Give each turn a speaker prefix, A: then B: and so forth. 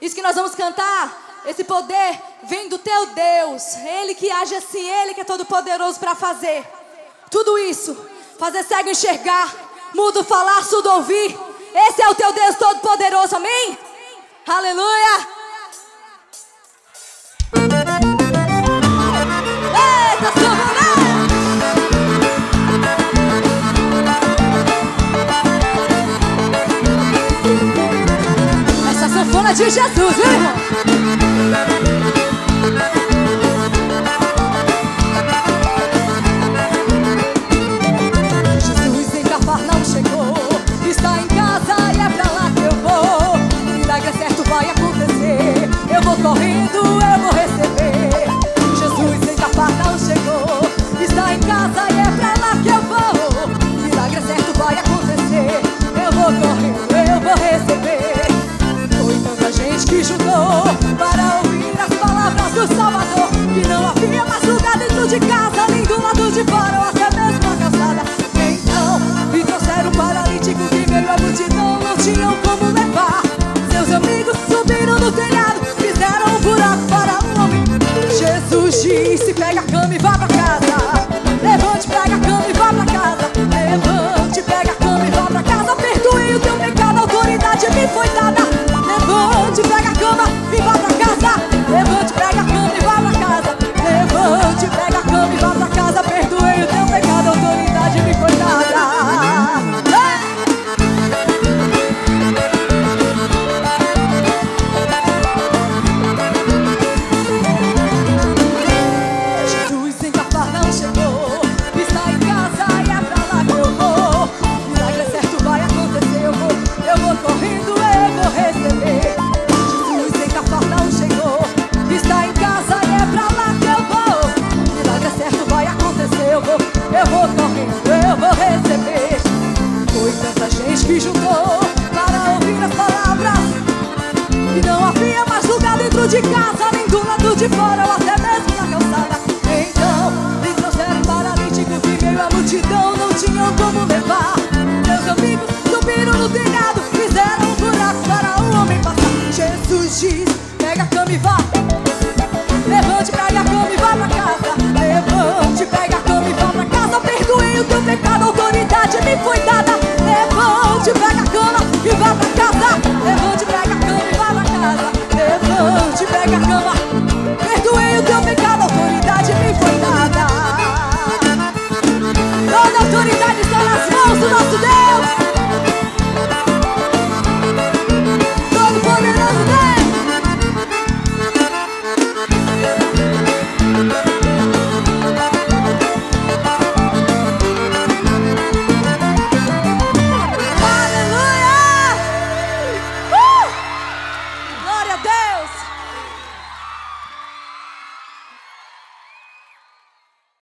A: Isso que nós vamos cantar, esse poder vem do teu Deus. Ele que age assim, Ele que é todo poderoso para fazer tudo isso. Fazer cego enxergar, mudo falar, surdo ouvir. Esse é o teu Deus todo poderoso, amém? Aleluia! Eita, sanfona! Essa sanfona de Jesus, viu, irmão? Jesus em Cafarnaum chegou, está em casa e é pra lá que eu vou. Milagre é certo, vai acontecer. Eu vou correndo, eu vou receber. Jesus em Cafarnaum chegou, está em casa e é pra lá que eu vou. Milagre é certo, vai acontecer. Eu vou correndo, eu vou receber. Foi tanta gente que juntou para ouvir as palavras do Salvador, que não havia mais lugar dentro de casa, nem do lado de fora ou até mesmo na calçada. Então me trouxeram um paralítico que veio a multidão, não tinham como levar. Seus amigos subiram no telhado, fizeram um buraco para um homem. Jesus disse: pega a cama e vá pra casa. Levante, pega a cama e vá pra casa. Levante, pega a cama e vá pra casa. Perdoei o teu pecado, a autoridade me foi dada. Levante, pega a cama e vá pra casa. Levante, pega a cama e vá pra casa. Levante, pega a cama e vá pra casa. Perdoei o teu pecado, a autoridade me foi dada. Jesus em Cafarnaum chegou, está em casa e é pra lá que eu vou. Milagre é certo, vai acontecer. Eu vou correndo, eu vou receber. Jesus em Cafarnaum chegou, está em casa e é pra lá que eu vou. Milagre é certo, vai acontecer. Eu vou correndo, eu vou receber. Foi tanta gente que juntou para ouvir as palavras, e não havia mais lugar dentro de casa, nem do lado de fora ou até mesmo na calçada. Então me trouxeram um paralítico que veio a multidão, não tinham como levar. Meus amigos subiram no telhado, fizeram um buraco para o homem passar. Jesus diz: pega a cama e vá. Levante, pega a cama e vá pra casa. Levante, pega a cama e vá pra casa. Perdoei o teu pecado, a autoridade me foi dada. Levante, pega a cama e vá pra casa. Levante, pega a cama e vá pra casa. Levante, pega a cama